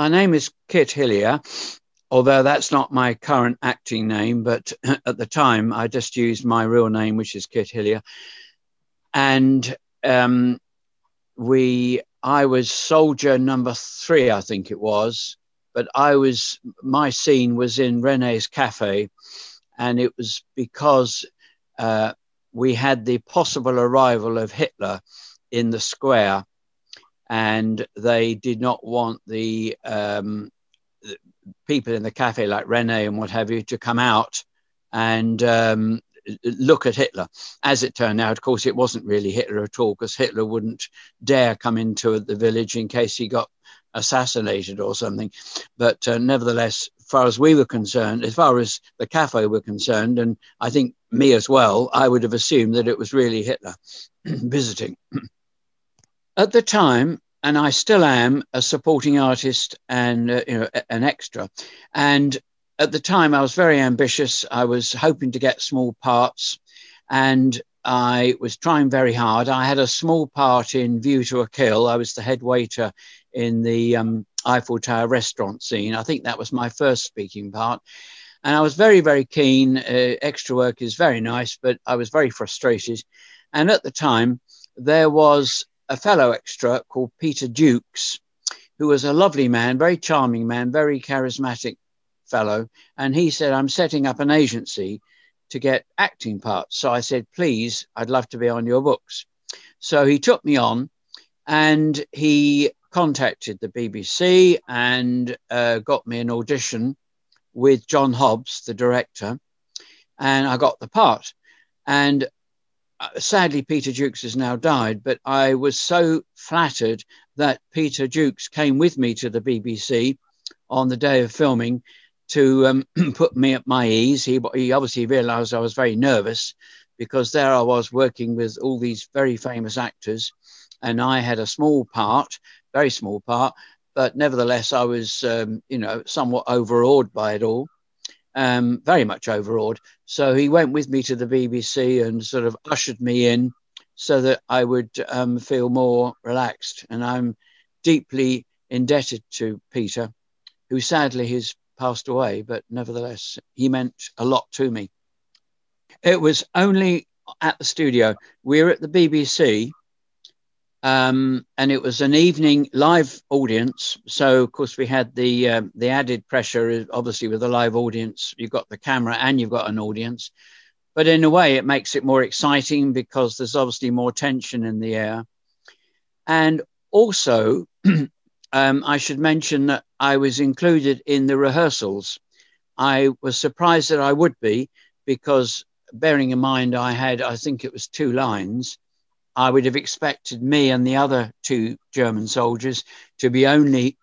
my name is Kit Hillier, although that's not my current acting name, but at the time I just used my real name, which is Kit Hillier. And I was soldier number 3, I think it was, but my scene was in René's cafe, and it was because we had the possible arrival of Hitler in the square, and they did not want the people in the cafe like René and what have you to come out and look at Hitler. As it turned out, of course, it wasn't really Hitler at all, because Hitler wouldn't dare come into the village in case he got assassinated or something. But nevertheless, as far as we were concerned, as far as the cafe were concerned, and I think me as well, I would have assumed that it was really Hitler visiting. At the time, and I still am, a supporting artist and an extra. And at the time, I was very ambitious. I was hoping to get small parts, and I was trying very hard. I had a small part in View to a Kill. I was the head waiter in the Eiffel Tower restaurant scene. I think that was my first speaking part. And I was very, very keen. Extra work is very nice, but I was very frustrated. And at the time, there was a fellow extra called Peter Jukes, who was a lovely man, very charming man, very charismatic fellow. And he said, I'm setting up an agency to get acting parts. So I said, please, I'd love to be on your books. So he took me on, and he contacted the BBC and got me an audition with John Hobbs, the director, and I got the part. And sadly, Peter Jukes has now died, but I was so flattered that Peter Jukes came with me to the BBC on the day of filming to put me at my ease. He obviously realised I was very nervous, because there I was working with all these very famous actors, and I had a small part, very small part, but nevertheless I was, somewhat overawed by it all. Very much overawed. So he went with me to the BBC and sort of ushered me in so that I would feel more relaxed. And I'm deeply indebted to Peter, who sadly has passed away, but nevertheless, he meant a lot to me. It was only at the studio. We were at the BBC, and it was an evening live audience. So, of course, we had the added pressure, obviously, with the live audience. You've got the camera and you've got an audience. But in a way, it makes it more exciting because there's obviously more tension in the air. And also, I should mention that I was included in the rehearsals. I was surprised that I would be, because bearing in mind I think it was 2 lines, I would have expected me and the other 2 German soldiers to be only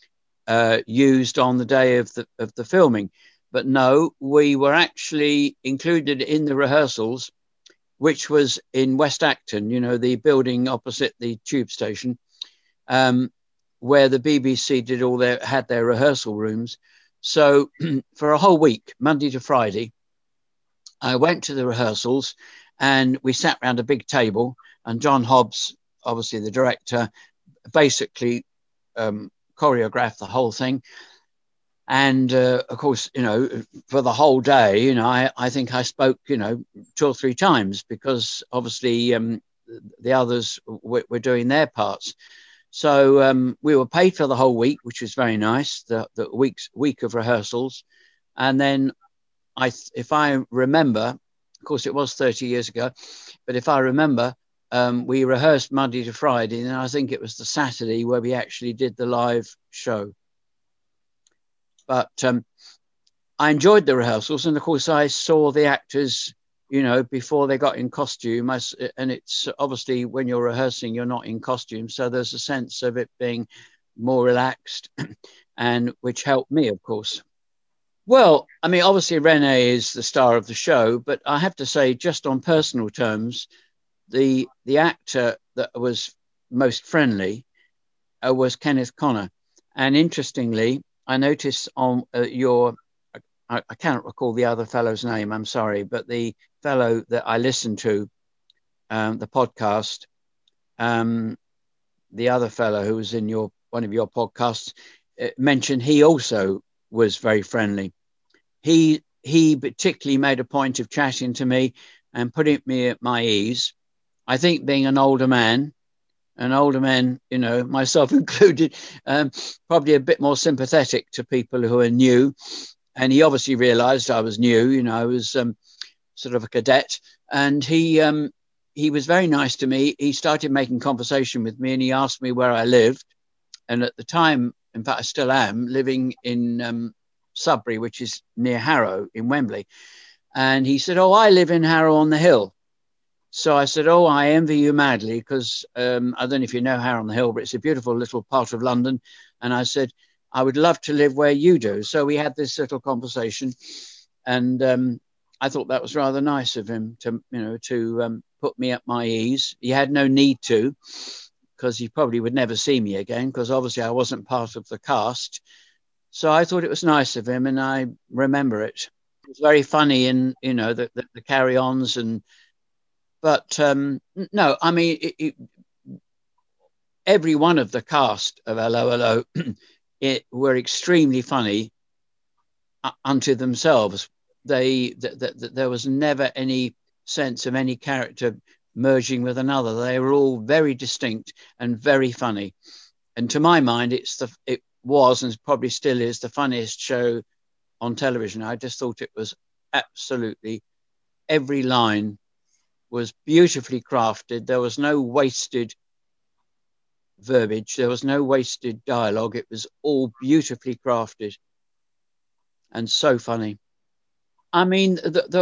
used on the day of the filming. But no, we were actually included in the rehearsals, which was in West Acton, the building opposite the tube station, where the BBC had their rehearsal rooms. So for a whole week, Monday to Friday, I went to the rehearsals, and we sat around a big table, and John Hobbs, obviously the director, basically choreographed the whole thing. And of course, for the whole day, I think I spoke, 2 or 3 times, because obviously the others were doing their parts. So we were paid for the whole week, which was very nice, the week of rehearsals. And then if I remember, of course, it was 30 years ago, but if I remember, we rehearsed Monday to Friday, and I think it was the Saturday where we actually did the live show. But I enjoyed the rehearsals, and of course I saw the actors, before they got in costume. And it's obviously, when you're rehearsing, you're not in costume, so there's a sense of it being more relaxed, and which helped me, of course. Well, I mean, obviously René is the star of the show, but I have to say, just on personal terms, the actor that was most friendly was Kenneth Connor. And interestingly, I noticed on I cannot recall the other fellow's name, I'm sorry, but the fellow that I listened to, the podcast, the other fellow who was in one of your podcasts, mention, he also was very friendly. He particularly made a point of chatting to me and putting me at my ease. I think being an older man, myself included, probably a bit more sympathetic to people who are new. And he obviously realised I was new. I was sort of a cadet, and he was very nice to me. He started making conversation with me, and he asked me where I lived. And at the time, in fact, I still am living in Sudbury, which is near Harrow in Wembley. And he said, "Oh, I live in Harrow on the Hill." So I said, "Oh, I envy you madly, because I don't know if you know Harrow on the Hill, but it's a beautiful little part of London." And I said, "I would love to live where you do." So we had this little conversation, and I thought that was rather nice of him to put me at my ease. He had no need to, because he probably would never see me again, because obviously I wasn't part of the cast. So I thought it was nice of him, and I remember it. It was very funny, and the carry-ons, but no, I mean, every one of the cast of Hello Hello were extremely funny unto themselves. There was never any sense of any character merging with another. They were all very distinct and very funny. And to my mind, it was and probably still is the funniest show on television. I just thought it was absolutely, every line was beautifully crafted. There was no wasted verbiage. There was no wasted dialogue. It was all beautifully crafted and so funny. I mean,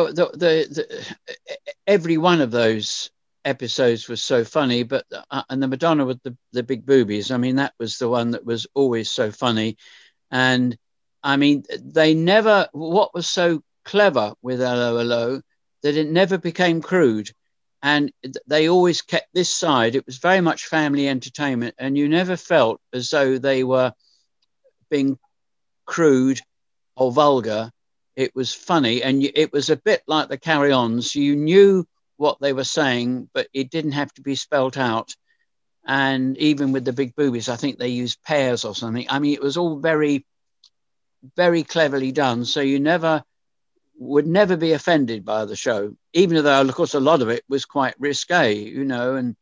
every one of those episodes was so funny, but and the Madonna with the big boobies, I mean, that was the one that was always so funny. And I mean, what was so clever with Hello Hello, that it never became crude. And they always kept this side. It was very much family entertainment, and you never felt as though they were being crude or vulgar. It was funny, and it was a bit like the carry-ons. You knew what they were saying, but it didn't have to be spelt out. And even with the big boobies, I think they used pears or something. I mean, it was all very, very cleverly done. So you would never be offended by the show, even though, of course, a lot of it was quite risque, and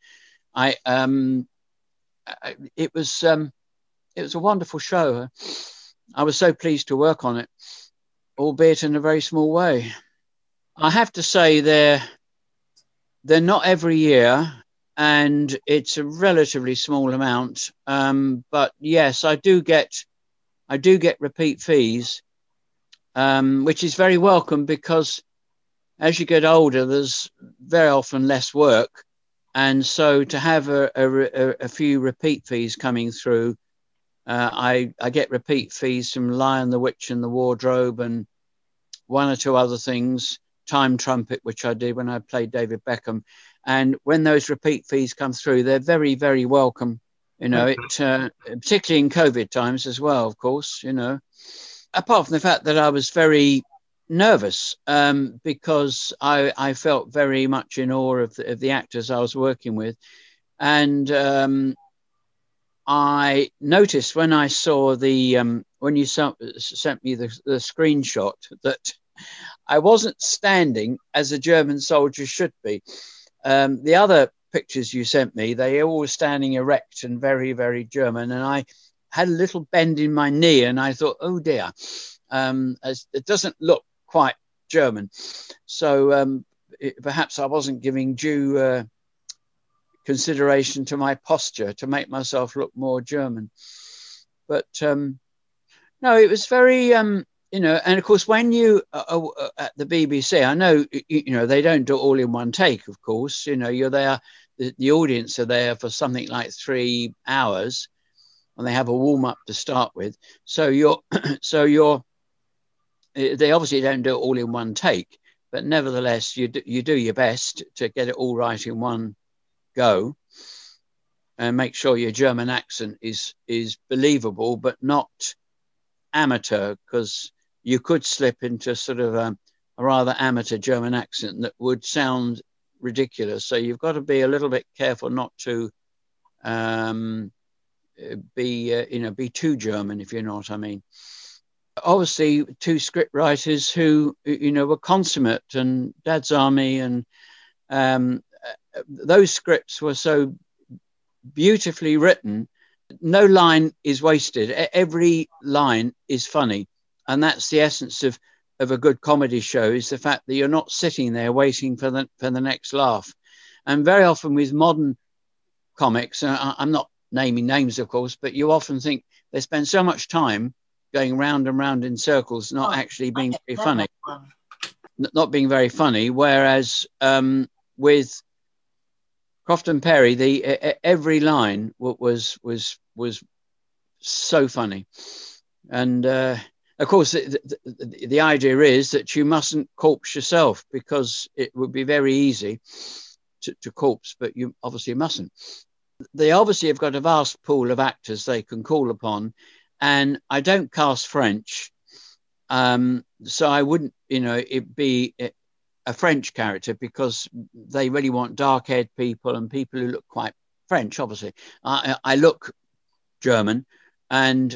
it was a wonderful show. I was so pleased to work on it, albeit in a very small way. I have to say they're not every year, and it's a relatively small amount. But yes, I do get repeat fees, which is very welcome, because as you get older, there's very often less work. And so to have a few repeat fees coming through, I get repeat fees from Lion, the Witch and the Wardrobe, and one or two other things, Time Trumpet, which I did when I played David Beckham. And when those repeat fees come through, they're very, very welcome. Particularly in COVID times as well, of course, apart from the fact that I was very nervous, because I felt very much in awe of the actors I was working with. And I noticed when I saw when you sent me the screenshot, that I wasn't standing as a German soldier should be. The other pictures you sent me, they all were standing erect and very, very German. And I had a little bend in my knee, and I thought, oh dear, as it doesn't look quite German. So perhaps I wasn't giving due consideration to my posture to make myself look more German. But no, it was very, and of course, when you at the BBC, I know, they don't do it all in one take, of course. You're there, the audience are there for something like 3 hours, and they have a warm up to start with. So they obviously don't do it all in one take, but nevertheless, you do your best to get it all right in one go, and make sure your German accent is believable, but not amateur, because you could slip into sort of a rather amateur German accent that would sound ridiculous. So you've got to be a little bit careful not to be too German, if you know what I mean. Obviously, two script writers who were consummate, and Dad's Army, and those scripts were so beautifully written. No line is wasted. Every line is funny, and that's the essence of a good comedy show, is the fact that you're not sitting there waiting for the next laugh. And very often with modern comics, I'm not naming names, of course, but you often think they spend so much time going round and round in circles, not actually being very funny, not being very funny. Whereas with Croft and Perry, every line was so funny, and of course the idea is that you mustn't corpse yourself, because it would be very easy to corpse, but you obviously mustn't. They obviously have got a vast pool of actors they can call upon, and I don't cast French, so I wouldn't, it be a French character, because they really want dark-haired people and people who look quite French. Obviously, I look German, and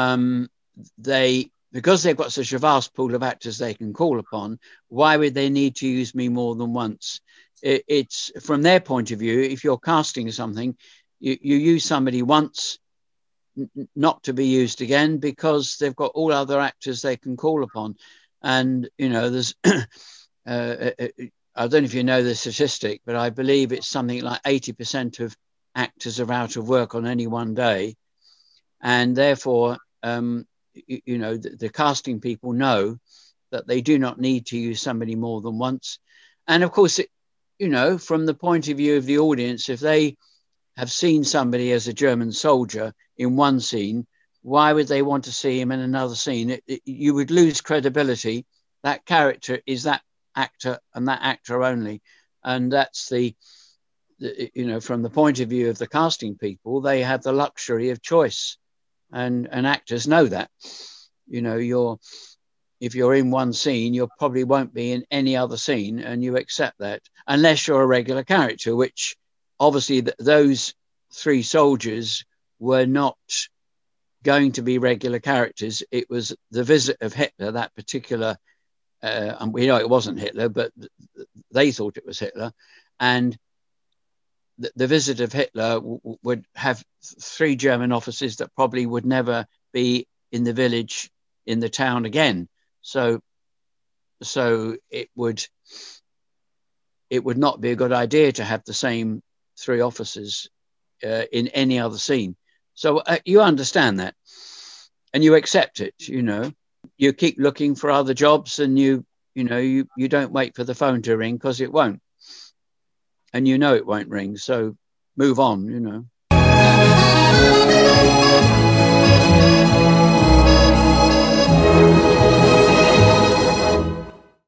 because they've got such a vast pool of actors they can call upon, why would they need to use me more than once? It's from their point of view, if you're casting something, you use somebody once, not to be used again, because they've got all other actors they can call upon. And there's I don't know if you know the statistic, but I believe it's something like 80% of actors are out of work on any one day, and therefore the casting people know that they do not need to use somebody more than once. And of course, from the point of view of the audience, if they have seen somebody as a German soldier in one scene, why would they want to see him in another scene? You would lose credibility. That character is that actor and that actor only. And that's from the point of view of the casting people, they have the luxury of choice. And actors know that. If you're in one scene, you probably won't be in any other scene, and you accept that, unless you're a regular character, which obviously those three soldiers were not going to be regular characters. It was the visit of Hitler, that particular, and we know it wasn't Hitler, but they thought it was Hitler. And the visit of Hitler would have three German officers that probably would never be in the village, in the town again. So it would not be a good idea to have the same three officers in any other scene. So you understand that, and you accept it. You keep looking for other jobs, and you don't wait for the phone to ring, because it won't, and it won't ring. So move on.